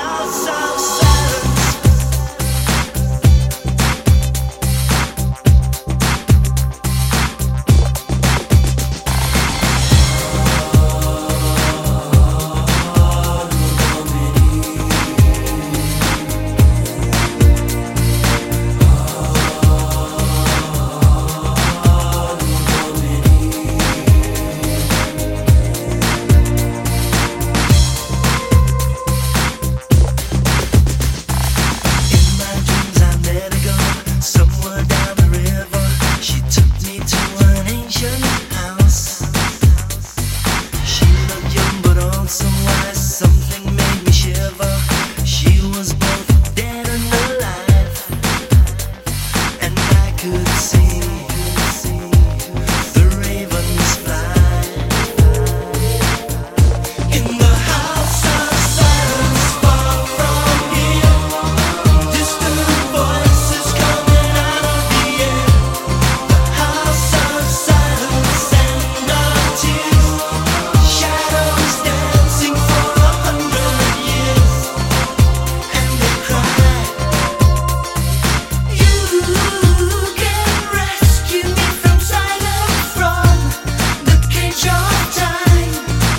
house of silence. Something made me shiver. She was both dead and alive, and I could see the ravens fly. In the house of silence, far from here, distant voices coming out of the air. The house of silence and of tears, shadows dancing for 100 years, and they cry. You can rescue me from silence, from the cage of time.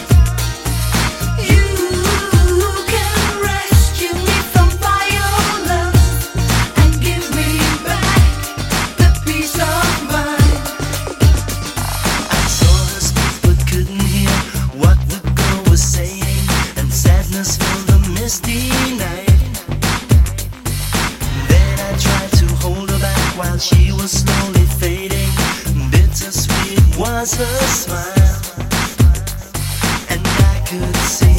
You can rescue me from violence and give me back the peace of mind. I saw her speak but couldn't hear what the girl was saying, and sadness filled the misty night. Then I tried to hold her back while she was slowly fading. Bittersweet was her smile, and I could see